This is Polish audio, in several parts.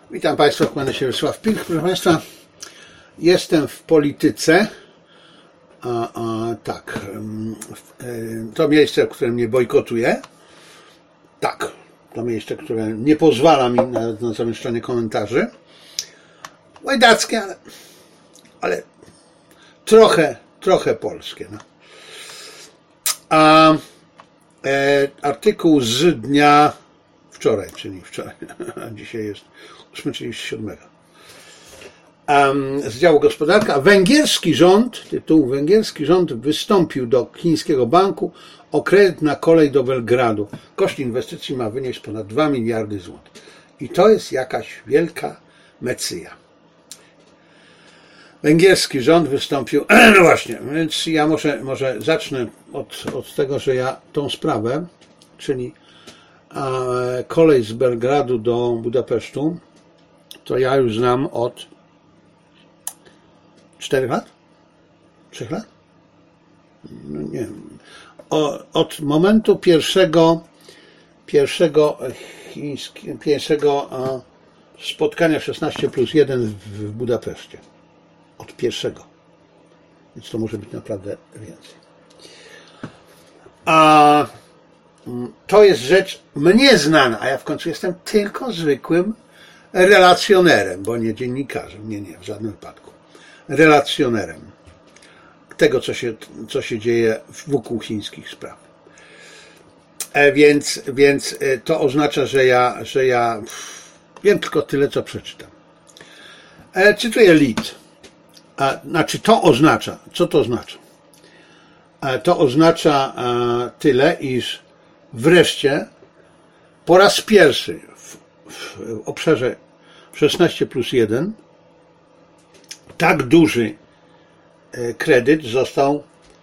Witam Państwa, kłaniam się Wiesław Pilch. Proszę Państwa, jestem w polityce. Tak, to miejsce, które mnie bojkotuje. Tak, to miejsce, które nie pozwala mi na zamieszczanie komentarzy. Łajdackie, ale trochę polskie. No. Artykuł z dnia wczoraj, czyli wczoraj, a dzisiaj jest 8, czyli 7. Z działu gospodarka. Węgierski rząd, tytuł: węgierski rząd wystąpił do chińskiego banku o kredyt na kolej do Belgradu. Koszt inwestycji ma wynieść ponad 2 miliardy złotych. I to jest jakaś wielka mecyja. Węgierski rząd wystąpił, no właśnie, więc ja może zacznę od tego, że ja tą sprawę, czyli kolej z Belgradu do Budapesztu, to ja już znam od 4 lat? 3 lat? No nie wiem. Od momentu pierwszego spotkania 16+1 w Budapeszcie. Od pierwszego. Więc to może być naprawdę więcej. To jest rzecz mnie znana, a ja w końcu jestem tylko zwykłym relacjonerem, bo nie dziennikarzem, nie, w żadnym wypadku. Relacjonerem tego, co się dzieje wokół chińskich spraw. Więc to oznacza, że ja wiem tylko tyle, co przeczytam. Cytuję Lead. Znaczy to oznacza, co to oznacza? To oznacza tyle, iż wreszcie po raz pierwszy w obszarze 16+1 tak duży kredyt został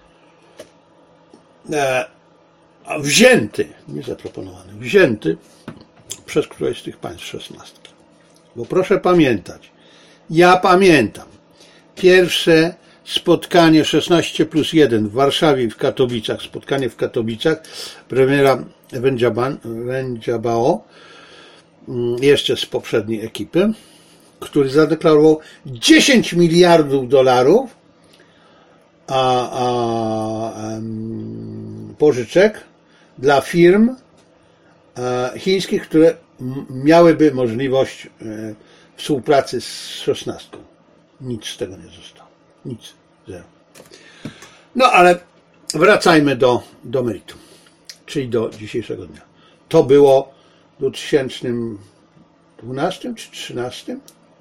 wzięty, nie zaproponowany, wzięty przez któreś z tych państw 16. Bo proszę pamiętać, ja pamiętam pierwsze spotkanie 16+1 w Warszawie i w Katowicach, spotkanie w Katowicach premiera Wędziabao, jeszcze z poprzedniej ekipy, który zadeklarował 10 miliardów dolarów pożyczek dla firm chińskich, które miałyby możliwość współpracy z 16. Nic z tego nie zostało. Nic. Zero. No ale wracajmy do meritum, czyli do dzisiejszego dnia. To było w 2012 czy 2013.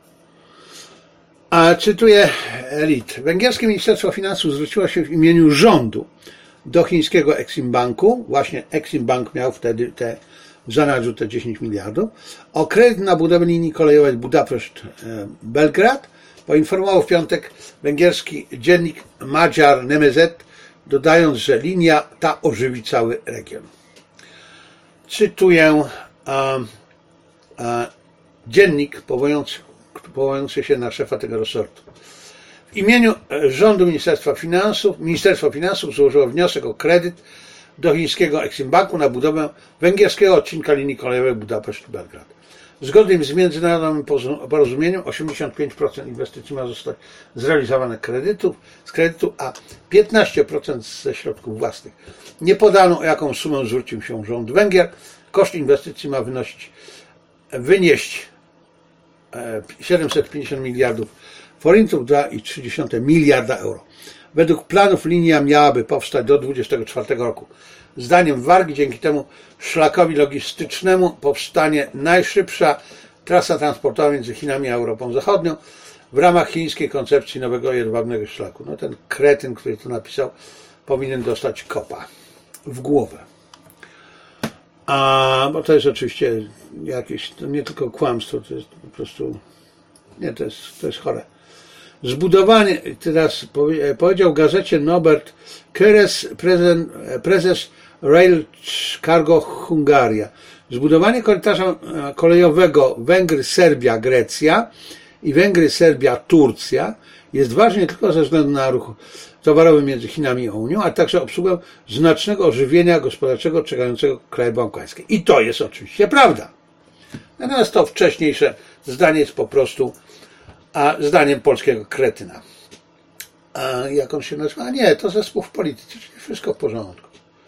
Cytuję Elit. Węgierskie Ministerstwo Finansów zwróciło się w imieniu rządu do chińskiego Exim Banku. Właśnie Exim Bank miał wtedy w zanadrzu te 10 miliardów. O kredyt na budowę linii kolejowej Budapeszt-Belgrad poinformował w piątek węgierski dziennik Magyar Nemzet, dodając, że linia ta ożywi cały region. Cytuję dziennik powołujący się na szefa tego resortu. W imieniu rządu Ministerstwo Finansów złożyło wniosek o kredyt do chińskiego Exim Banku na budowę węgierskiego odcinka linii kolejowej Budapeszt-Belgrad. Zgodnie z międzynarodowym porozumieniem 85% inwestycji ma zostać zrealizowane z kredytu, a 15% ze środków własnych. Nie podano, o jaką sumę zwrócił się rząd Węgier. Koszt inwestycji ma wynieść 750 miliardów forintów, 2,3 miliarda euro. Według planów linia miałaby powstać do 2024 roku. Zdaniem Wargi dzięki temu szlakowi logistycznemu powstanie najszybsza trasa transportowa między Chinami a Europą Zachodnią w ramach chińskiej koncepcji nowego jedwabnego szlaku. No ten kretyn, który to napisał, powinien dostać kopa w głowę. Bo to jest oczywiście jakieś, to nie tylko kłamstwo, to jest po prostu, nie, to jest chore. Zbudowanie, teraz powiedział gazecie Norbert Keres, prezes Rail Cargo Hungaria. Zbudowanie korytarza kolejowego Węgry-Serbia-Grecja i Węgry-Serbia-Turcja jest ważne nie tylko ze względu na ruch towarowy między Chinami a Unią, a także obsługę znacznego ożywienia gospodarczego czekającego kraju bałkańskiego. I to jest oczywiście prawda. Natomiast to wcześniejsze zdanie jest po prostu zdaniem polskiego kretyna. Jak on się nazywa? Nie, to zespół w polityce, czyli wszystko w porządku.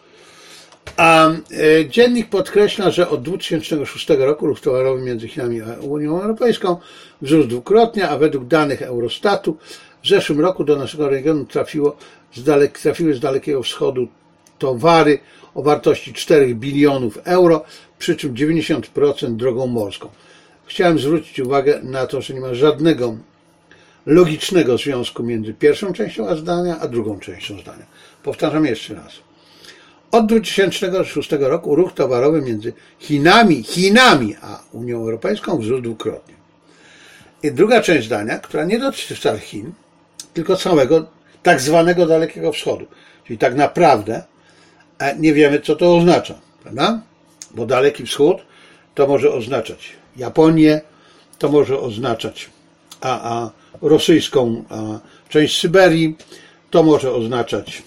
Dziennik podkreśla, że od 2006 roku ruch towarowy między Chinami a Unią Europejską wzrósł dwukrotnie, a według danych Eurostatu w zeszłym roku do naszego regionu trafiły z Dalekiego Wschodu towary o wartości 4 bilionów euro, przy czym 90% drogą morską. Chciałem zwrócić uwagę na to, że nie ma żadnego logicznego związku między pierwszą częścią zdania, a drugą częścią zdania. Powtarzam jeszcze raz. Od 2006 roku ruch towarowy między Chinami a Unią Europejską wzrósł dwukrotnie. I druga część zdania, która nie dotyczy wcale Chin, tylko całego tak zwanego Dalekiego Wschodu. Czyli tak naprawdę nie wiemy, co to oznacza, prawda? Bo Daleki Wschód to może oznaczać Japonię, to może oznaczać rosyjską część Syberii, to może oznaczać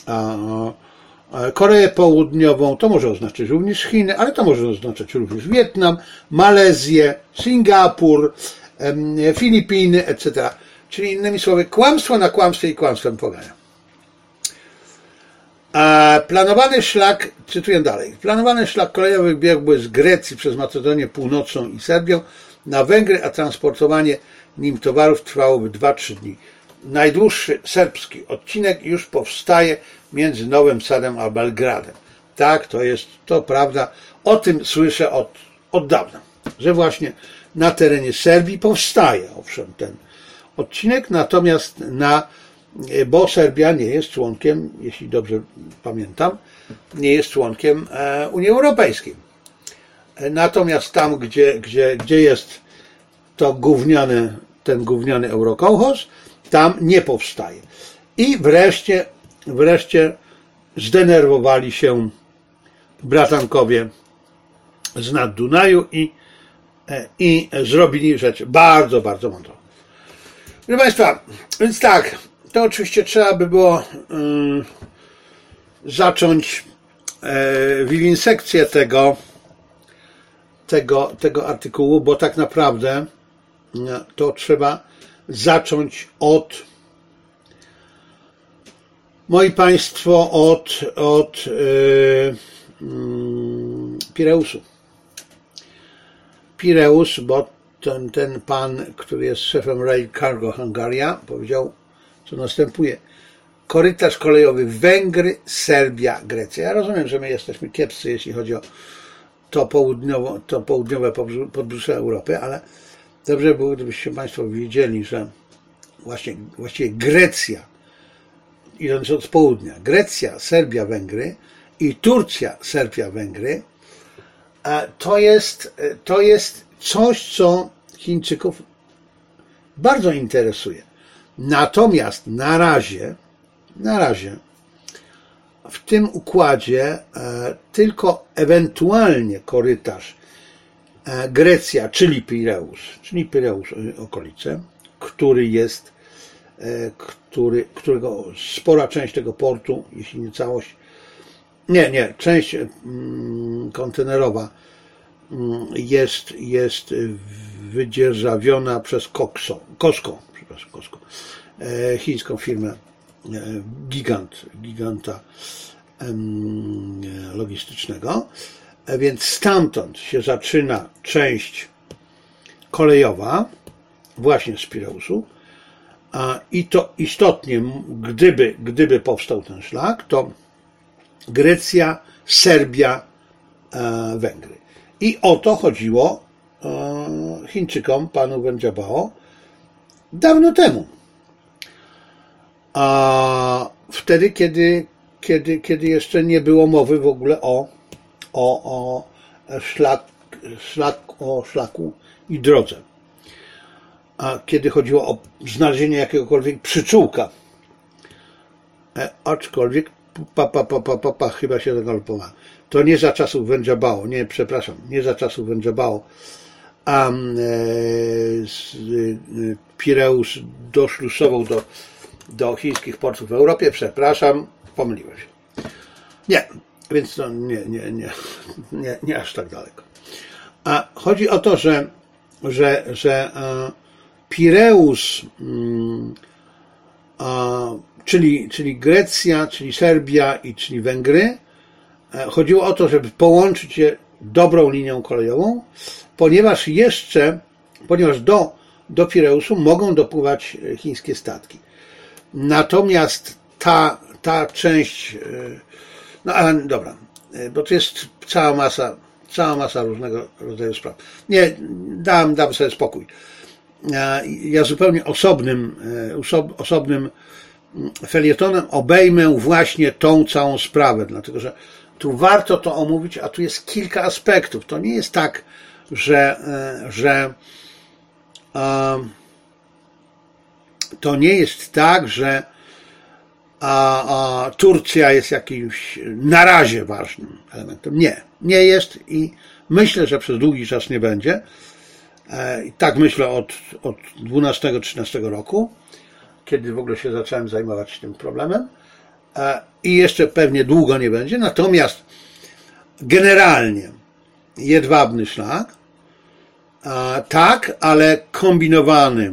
Koreę Południową, to może oznaczać również Chiny, ale to może oznaczać również Wietnam, Malezję, Singapur, Filipiny, etc. Czyli innymi słowy, kłamstwo na kłamstwie i kłamstwem pogania. Planowany szlak, cytuję dalej, planowany szlak kolejowy biegłby z Grecji przez Macedonię Północną i Serbią na Węgry, a transportowanie nim towarów trwałoby 2-3 dni. Najdłuższy serbski odcinek już powstaje między Nowym Sadem a Belgradem. Tak, to prawda. O tym słyszę od dawna, że właśnie na terenie Serbii powstaje, owszem, ten odcinek, natomiast bo Serbia nie jest członkiem, jeśli dobrze pamiętam, nie jest członkiem Unii Europejskiej. Natomiast tam, gdzie jest ten gówniany eurokołchoz, tam nie powstaje. I wreszcie zdenerwowali się bratankowie z nad Dunaju i zrobili rzecz bardzo, bardzo mądrą. Proszę Państwa, więc tak, to oczywiście trzeba by było zacząć wilinsekcję tego artykułu, bo tak naprawdę to trzeba zacząć od, moi Państwo, od Pireusu. Pireus, bo ten pan, który jest szefem Rail Cargo Hungaria, powiedział, co następuje. Korytarz kolejowy Węgry, Serbia, Grecja. Ja rozumiem, że my jesteśmy kiepscy, jeśli chodzi o to południowe podbrzusze Europy, ale dobrze było, gdybyście Państwo wiedzieli, że właściwie Grecja, idąc od południa, Grecja, Serbia, Węgry i Turcja, Serbia, Węgry, to jest coś, co Chińczyków bardzo interesuje. Natomiast na razie w tym układzie tylko ewentualnie korytarz Grecja, czyli Pireus okolice, którego spora część tego portu, jeśli nie całość, część kontenerowa jest wydzierżawiona przez Costco, chińską firmę giganta logistycznego, więc stamtąd się zaczyna część kolejowa właśnie z Pireusu i to istotnie, gdyby powstał ten szlak, to Grecja, Serbia, Węgry. I o to chodziło Chińczykom, panu Wen Jiabao, dawno temu. A wtedy, kiedy jeszcze nie było mowy w ogóle o szlaku i drodze. A kiedy chodziło o znalezienie jakiegokolwiek przyczółka, aczkolwiek chyba się zagalopowałem. To nie za czasów Wen Jiabao, nie za czasów Wen Jiabao, a Pireus doszlusował do chińskich portów w Europie, pomyliłem się. Nie, więc to nie aż tak daleko. A chodzi o to, że Pireus, czyli Grecja, czyli Serbia i czyli Węgry, chodziło o to, żeby połączyć je dobrą linią kolejową, ponieważ do Pireusu mogą dopływać chińskie statki. Natomiast ta część, no ale dobra, bo to jest cała masa różnego rodzaju spraw. Nie, dam sobie spokój. Ja zupełnie osobnym felietonem obejmę właśnie tą całą sprawę, dlatego że tu warto to omówić, a tu jest kilka aspektów. To nie jest tak, że Turcja jest jakimś na razie ważnym elementem. Nie jest i myślę, że przez długi czas nie będzie. I tak myślę od 12-13 roku, kiedy w ogóle się zacząłem zajmować tym problemem. I jeszcze pewnie długo nie będzie. Natomiast generalnie jedwabny szlak, tak, ale kombinowany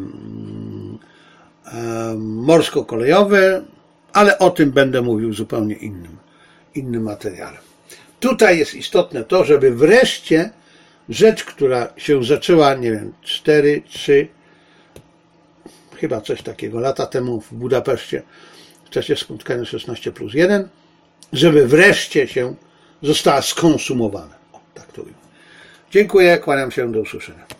morsko-kolejowy, ale o tym będę mówił w zupełnie innym materiale. Tutaj jest istotne to, żeby wreszcie rzecz, która się zaczęła, nie wiem, 4-3, chyba coś takiego, lata temu w Budapeszcie, w czasie spotkania 16+1, żeby wreszcie została skonsumowana. O, tak to mówię. Dziękuję, kłaniam się, do usłyszenia.